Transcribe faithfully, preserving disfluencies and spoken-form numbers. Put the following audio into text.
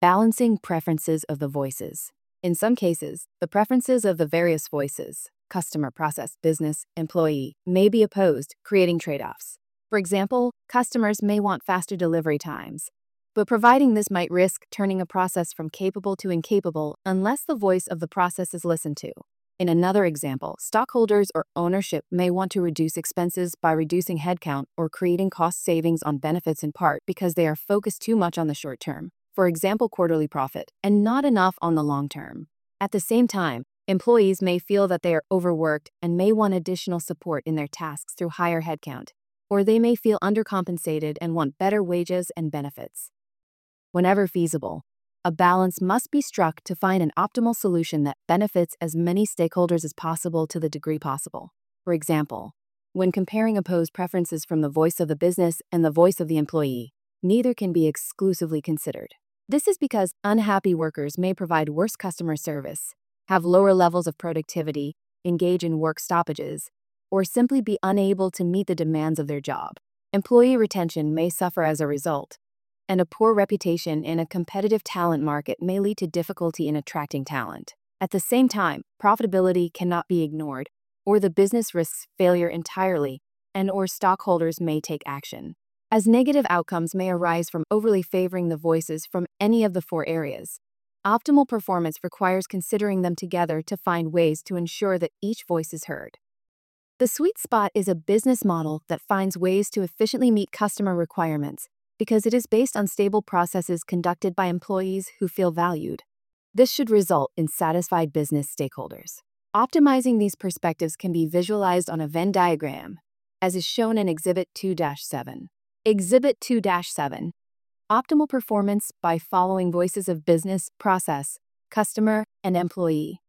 Balancing preferences of the voices. In some cases, the preferences of the various voices, customer, process, business, employee, may be opposed, creating trade-offs. For example, customers may want faster delivery times, but providing this might risk turning a process from capable to incapable unless the voice of the process is listened to. In another example, stockholders or ownership may want to reduce expenses by reducing headcount or creating cost savings on benefits in part because they are focused too much on the short term, for example quarterly profit, and not enough on the long term. At the same time, employees may feel that they are overworked and may want additional support in their tasks through higher headcount, or they may feel undercompensated and want better wages and benefits. Whenever feasible, a balance must be struck to find an optimal solution that benefits as many stakeholders as possible to the degree possible. For example, when comparing opposed preferences from the voice of the business and the voice of the employee, neither can be exclusively considered. This is because unhappy workers may provide worse customer service, have lower levels of productivity, engage in work stoppages, or simply be unable to meet the demands of their job. Employee retention may suffer as a result, and a poor reputation in a competitive talent market may lead to difficulty in attracting talent. At the same time, profitability cannot be ignored, or the business risks failure entirely, and or stockholders may take action, as negative outcomes may arise from overly favoring the voices from any of the four areas. Optimal performance requires considering them together to find ways to ensure that each voice is heard. The sweet spot is a business model that finds ways to efficiently meet customer requirements because it is based on stable processes conducted by employees who feel valued. This should result in satisfied business stakeholders. Optimizing these perspectives can be visualized on a Venn diagram, as is shown in Exhibit two dash seven. Exhibit two dash seven. Optimal performance by following voices of business, process, customer, and employee.